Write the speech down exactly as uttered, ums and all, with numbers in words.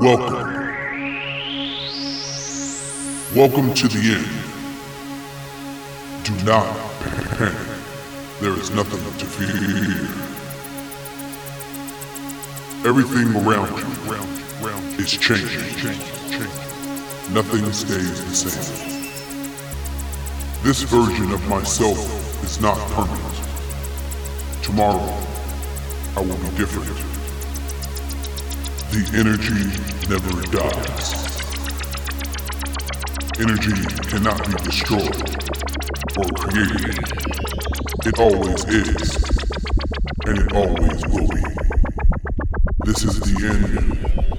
Welcome. Welcome to the end. Do not panic. There is nothing to fear. Everything around you is changing. Nothing stays the same. This version of myself is not permanent. Tomorrow, I will be different. The energy never dies. Energy cannot be destroyed or created. It always is, and it always will be. This is the end.